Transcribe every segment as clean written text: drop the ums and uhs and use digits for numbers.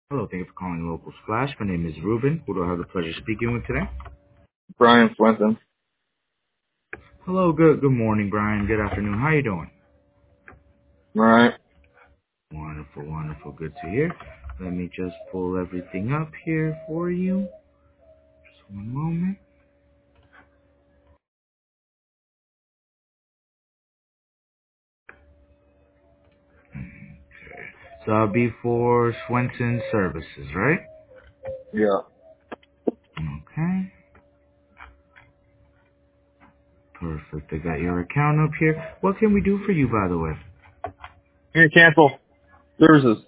Hello, thank you for calling Local Splash. My name is Ruben. Who do I have the pleasure of speaking with today? Brian Swinton. Hello, good morning, Brian. Good afternoon. How you doing? All right. Wonderful. Good to hear. Let me just pull everything up here for you. Just one moment. So I'll be for Swenson Services, right? Yeah. Okay. Perfect. I got your account up here. What can we do for you, by the way? You can cancel services.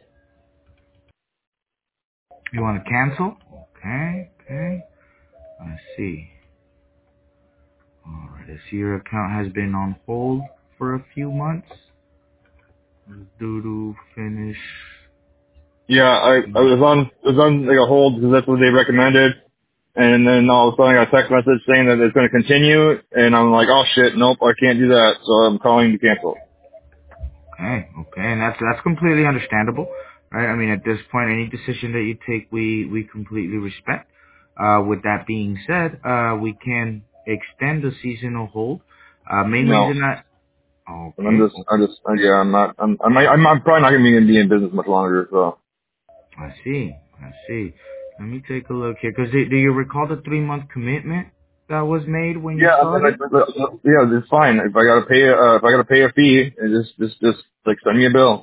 You want to cancel? Okay. I see. Alright, I see your account has been on hold for a few months. Due to finish. Yeah, I was on like a hold because that's what they recommended, and then all of a sudden I got a text message saying that it's going to continue, and I'm like, oh shit, nope, I can't do that, so I'm calling to cancel. Okay, and that's completely understandable, right? I mean, at this point, any decision that you take, we completely respect. With that being said, we can extend the seasonal hold. Main No, reason that and I'm okay, just, yeah, I'm probably not going to be in business much longer. So I see. Let me take a look here, because do you recall the 3-month commitment that was made when you yeah, started? yeah, it's fine. If I gotta pay a fee, just like send me a bill.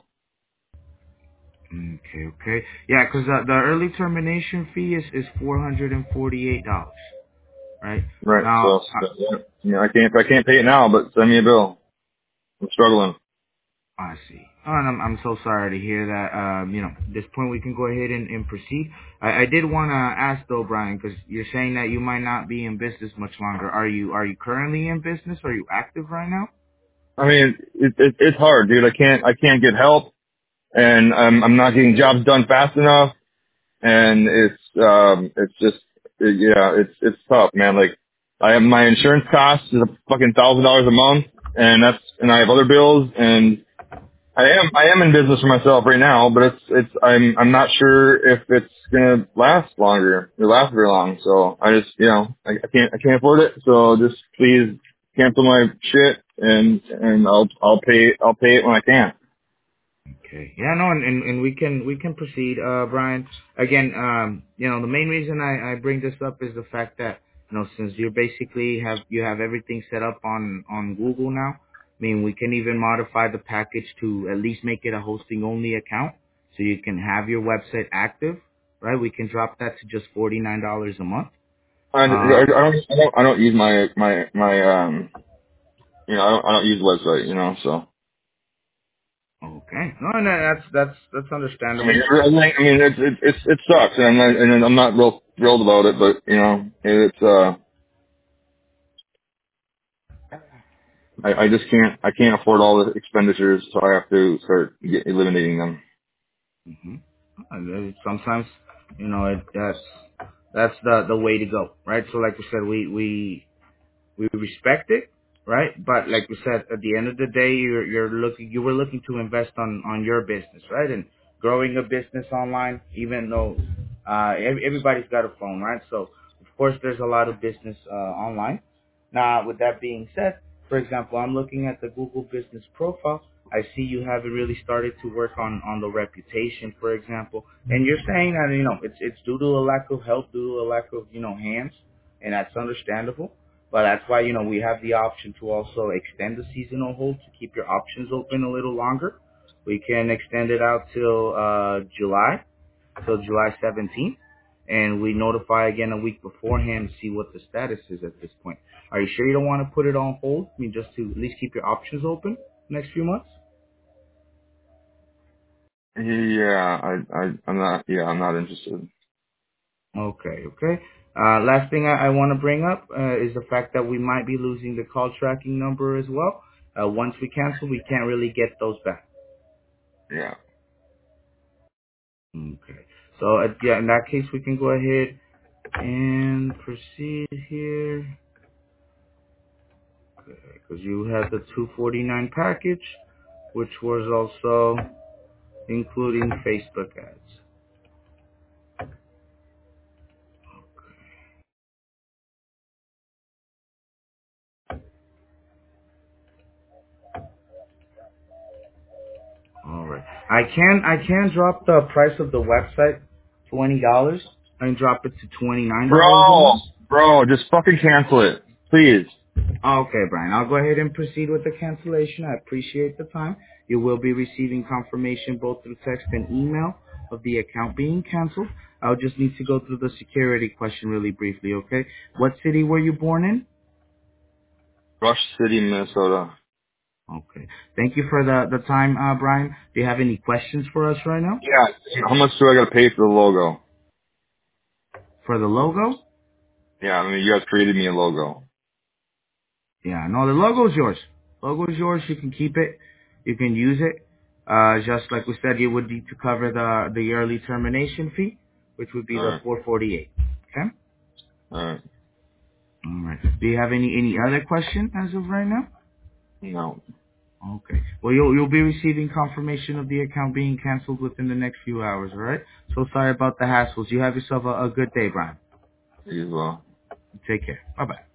Okay. Yeah, because the early termination fee is $448, right? Right. Now, So yeah, I can't pay it now, but send me a bill. I'm struggling. I see. Oh, and I'm so sorry to hear that. At this point we can go ahead and proceed. I did want to ask though, Brian, because you're saying that you might not be in business much longer. Are you currently in business? Are you active right now? I mean, it's hard, dude. I can't get help, and I'm not getting jobs done fast enough, and it's just yeah, it's tough, man. Like I have my insurance costs is a fucking $1,000 a month, and I have other bills, and I am in business for myself right now, but I'm not sure if it's gonna last longer. It last very long, so I just I can't afford it. So just please cancel my shit, and I'll pay it when I can. Okay. Yeah, no, and we can proceed, Brian. Again, the main reason I bring this up is the fact that, since you basically have everything set up on Google now, I mean, we can even modify the package to at least make it a hosting only account so you can have your website active, right? We can drop that to just $49 a month. Uh, I don't use I don't use the website, so. okay. No, no, that's I mean, understandable. it sucks, and I'm not real thrilled about it, but I just can't afford all the expenditures, so I have to start eliminating them. hmm Sometimes, that's the way to go, right? So, like we said, we respect it, right? But like we said, at the end of the day, you were looking to invest on your business, right? And growing a business online, even though everybody's got a phone, right? So of course there's a lot of business online. Now, with that being said, for example, I'm looking at the Google Business Profile. I see you haven't really started to work on the reputation, for example, and you're saying that it's due to a lack of help, due to a lack of hands, and that's understandable. But that's why, we have the option to also extend the seasonal hold to keep your options open a little longer. We can extend it out till July 17th, and we notify again a week beforehand to see what the status is at this point. Are you sure you don't want to put it on hold? I mean, just to at least keep your options open next few months? Yeah, I'm not interested. Okay. Last thing I want to bring up is the fact that we might be losing the call tracking number as well. Once we cancel, we can't really get those back. Yeah. Okay. So yeah, in that case, we can go ahead and proceed here because you had the 249 package, which was also including Facebook ads. I can drop the price of the website $20 and drop it to $29 a month. Bro, just fucking cancel it. Please. Okay, Brian. I'll go ahead and proceed with the cancellation. I appreciate the time. You will be receiving confirmation both through text and email of the account being canceled. I'll just need to go through the security question really briefly, okay? What city were you born in? Rush City, Minnesota. Okay. Thank you for the time, Brian. Do you have any questions for us right now? Yeah. How much do I gotta pay for the logo? For the logo? Yeah, I mean, you guys created me a logo. Yeah, no, the logo's yours. Logo's yours. You can keep it. You can use it. Just like we said, you would need to cover the early termination fee, which would be the Alright. $448. Okay. Alright. All right. Do you have any other question as of right now? No. Okay. Well, you'll be receiving confirmation of the account being canceled within the next few hours. All right. So sorry about the hassles. You have yourself a good day, Brian. You as well. Take care. Bye bye.